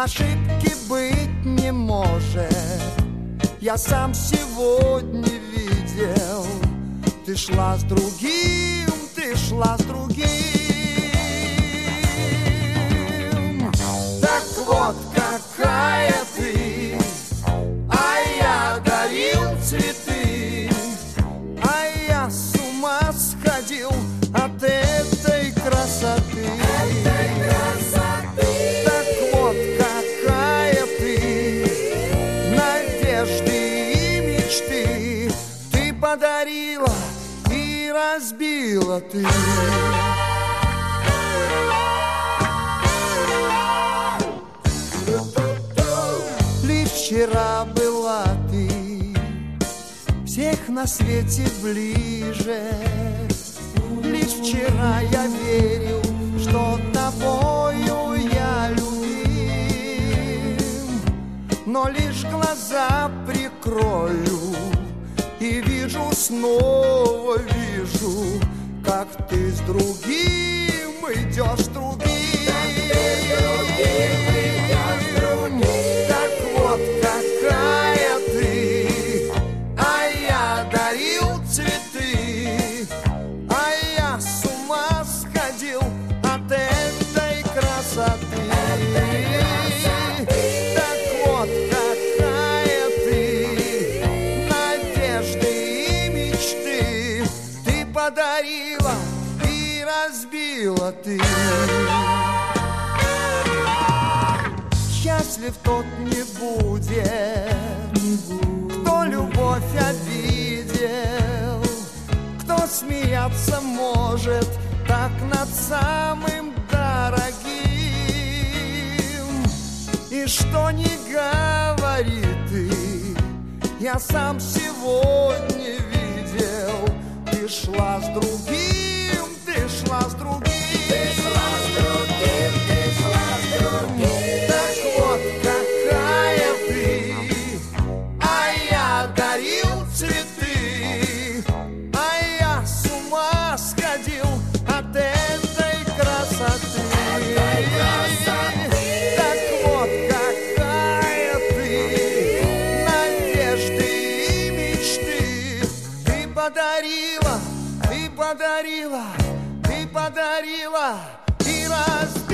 ошибки быть не может. Я сам сегодня видел. Ты шла с другим, ты шла с другим. Так вот какая ты, а я дарил цветы, а я с ума сходил от этой красоты. Так вот какая ты, надежды и мечты ты подарила и разбила ты. Лишь вчера была ты всех на свете ближе. Лишь вчера я верил, что тобою я любим. Но лишь глаза прикрою и вижу, снова вижу, как ты с другим идешь, с другим. Так вот какая ты, а я дарил цветы, а я с ума сходил от этой красоты. Так вот какая ты, надежды и мечты ты подарила и разбила ты. Счастлив тот не будет, кто любовь обидел, кто смеяться может так над самым дорогим. И что ни говори ты, я сам сегодня видел. Ты шла с другим, ты шла с другим. Ты шла с другим, ты шла с другим. Так вот какая ты, а я дарил цветы, а я с ума сходил от этой красоты. Так вот какая ты, надежды и мечты ты подарила, ты подарила, ты подарила и разбила.